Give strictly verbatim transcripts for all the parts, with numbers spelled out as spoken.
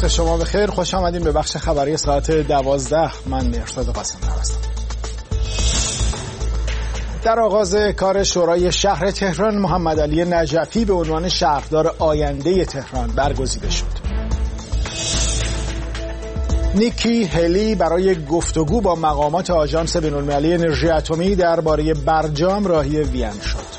وقت شما بخیر. خوش آمدین به بخش خبری ساعت دوازده. من مرتضی قاسمی هستم. در آغاز کار شورای شهر تهران، محمد علی نجفی به عنوان شهردار آینده تهران برگزیده شد. نیکی هلی برای گفتگو با مقامات آژانس بین‌المللی انرژی اتمی درباره برجام راهی وین شد.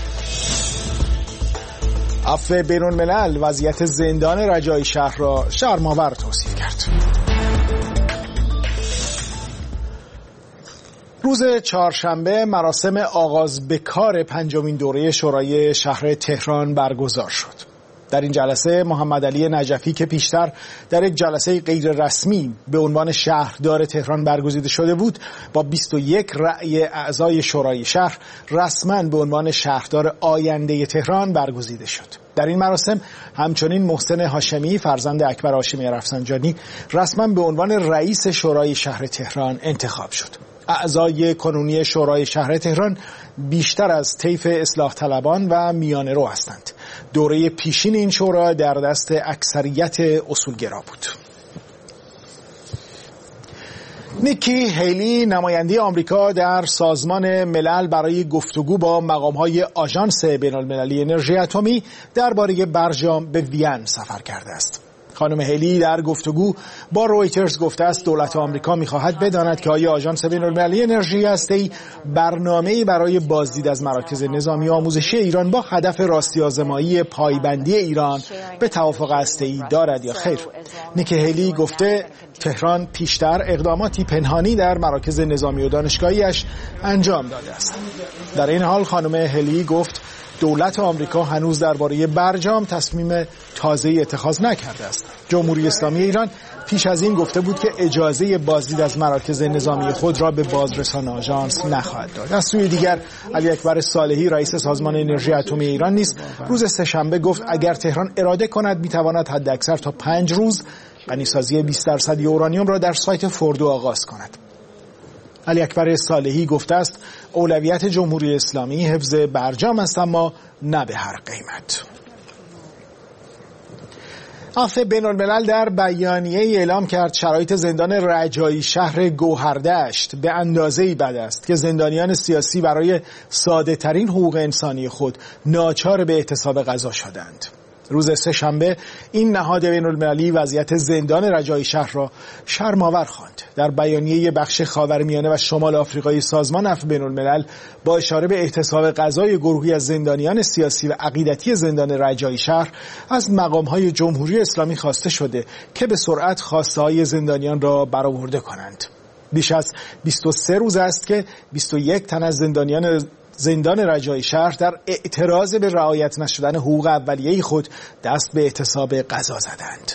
عفو بین‌الملل وضعیت زندان رجایی شهر را شرم‌آور توصیف کرد. روز چهارشنبه مراسم آغاز به کار پنجمین دوره شورای شهر تهران برگزار شد. در این جلسه محمد علی نجفی که پیشتر در یک جلسه غیر رسمی به عنوان شهردار تهران برگزیده شده بود، با بیست و یک رأی اعضای شورای شهر رسما به عنوان شهردار آینده تهران برگزیده شد. در این مراسم همچنین محسن هاشمی فرزند اکبر هاشمی رفسنجانی رسما به عنوان رئیس شورای شهر تهران انتخاب شد. اعضای کنونی شورای شهر تهران بیشتر از طیف اصلاح طلبان و میانه رو هستند. دوره پیشین این شورا در دست اکثریت اصولگرا بود. نیکی هیلی نماینده آمریکا در سازمان ملل برای گفتگو با مقام‌های آژانس بین‌المللی انرژی اتمی درباره برجام به وین سفر کرده است. خانم هیلی در گفتگو با رویترز گفته است دولت آمریکا می‌خواهد بداند که آیا آژانس بین‌المللی انرژی هسته‌ای برنامه‌ای برای بازدید از مراکز نظامی آموزشی ایران با هدف راستی‌آزمایی پایبندی ایران به توافق هسته‌ای دارد یا خیر. نیکی هیلی گفته تهران پیشتر اقداماتی پنهانی در مراکز نظامی و دانشگاهیش انجام داده است. در این حال خانم هیلی گفت دولت آمریکا هنوز درباره برجام تصمیم تازه‌ای اتخاذ نکرده است. جمهوری اسلامی ایران پیش از این گفته بود که اجازه بازدید از مراکز نظامی خود را به بازرسان آژانس نخواهد داد. از سوی دیگر علی اکبر صالحی رئیس سازمان انرژی اتمی ایران نیز روز سه‌شنبه گفت اگر تهران اراده کند میتواند حداکثر تا پنج روز غنیسازی بیست درصد یورانیوم را در سایت فوردو آغاز کند. علی اکبر صالحی گفته است اولویت جمهوری اسلامی حفظ برجام است، اما نه به هر قیمت. عفو بین‌الملل در بیانیه اعلام کرد شرایط زندان رجایی شهر گوهردشت به اندازه‌ای بد است که زندانیان سیاسی برای ساده ترین حقوق انسانی خود ناچار به اعتصاب غذا شدند. روز سه‌شنبه این نهاد بین‌المللی وضعیت زندان رجایی شهر را شرم‌آور خواند. در بیانیه بخش خاورمیانه و شمال آفریقایی سازمان عفو بین‌الملل با اشاره به اعتصاب غذای گروهی از زندانیان سیاسی و عقیدتی زندان رجایی شهر از مقام‌های جمهوری اسلامی خواسته شده که به سرعت خواسته‌های زندانیان را برآورده کنند. بیش از بیست و سه روز است که بیست و یک تن از زندانیان زندان رجایی شهر در اعتراض به رعایت نشدن حقوق اولیه خود دست به اعتصاب غذا زدند.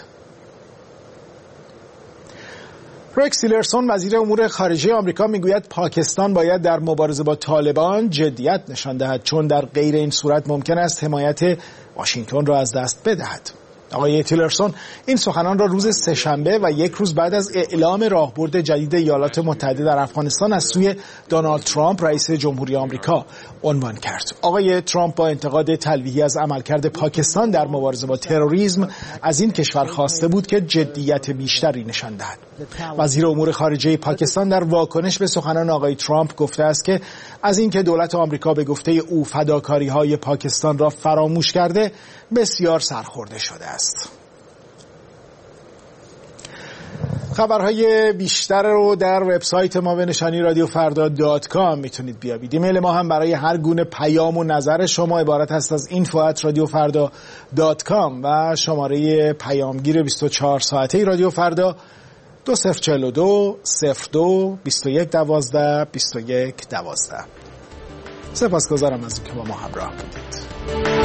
رکس تیلرسون وزیر امور خارجه آمریکا میگوید پاکستان باید در مبارزه با طالبان جدیت نشان دهد، چون در غیر این صورت ممکن است حمایت واشنگتن را از دست بدهد. آقای تیلرسون این سخنان را روز سه‌شنبه و یک روز بعد از اعلام راهبرد جدید ایالات متحده در افغانستان از سوی دونالد ترامپ رئیس جمهوری آمریکا عنوان کرد. آقای ترامپ با انتقاد تلویحی از عملکرد پاکستان در مبارزه با تروریسم از این کشور خواسته بود که جدیت بیشتری نشان دهد. وزیر امور خارجه پاکستان در واکنش به سخنان آقای ترامپ گفته است که از اینکه دولت آمریکا به گفته او فداکاری‌های پاکستان را فراموش کرده بسیار سرخورده شده است. خبرهای بیشتر رو در وبسایت ما به نشانی رادیو فردا دات کام میتونید بیابید. ایمیل ما هم برای هر گونه پیام و نظر شما عبارت است از اینفو ات رادیو فردا دات کام و شماره پیامگیر بیست و چهار ساعته رادیو فردا دو صفر چهل و دو صفر دو بیست و یک دوازده بیست و یک دوازده. سپاسگزارم از اینکه با ما همراه بودید.